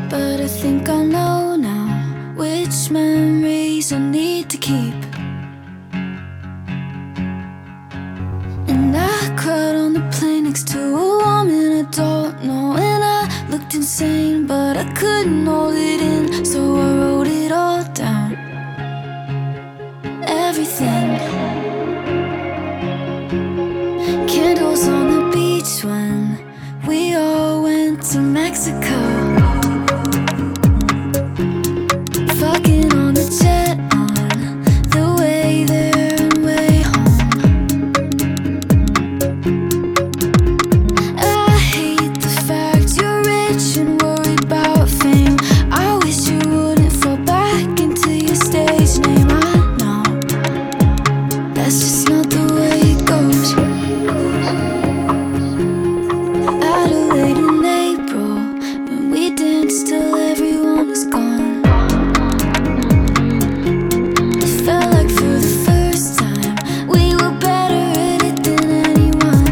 But I think I know now which memories I need to keep. And I cried on the plane next to a woman I don't know, and I looked insane, but I couldn't hold it in, so I wrote it all down. Everything. Candles on the beach when we all went to Mexico. Fucking on the jet on the way there and way home. I hate the fact you're rich and worried about fame. I wish you wouldn't fall back into your stage name. I know that's just not the way it goes. Adelaide in April, when we danced till everyone was gone. It felt like for the first time we were better at it than anyone.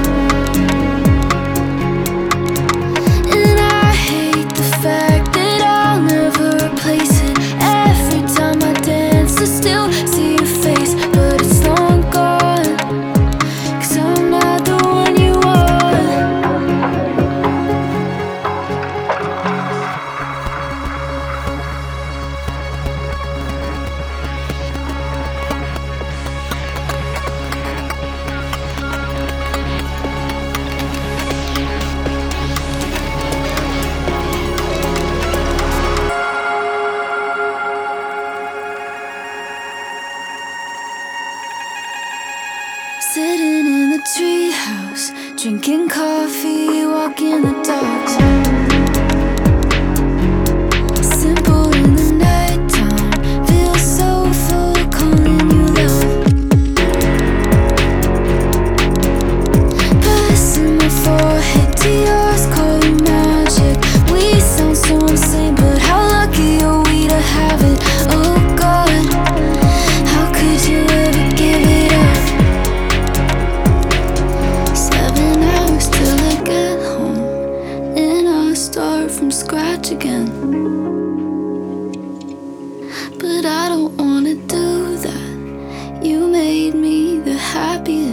And I hate the fact that I'll never replace it. Every time I dance I still see your face, but it's long gone, 'cause I'm not the one you want. Sitting in the treehouse, drinking coffee, walking the dogs. Simple in the nighttime, feel so full, calling you love. Pressing my forehead to yours, call you magic. We sound so insane, but how lucky are we to have it? Oh God, how could you ever give it up? 7 hours till I get home, and I start from scratch again. But I don't wanna do that. You made me the happiest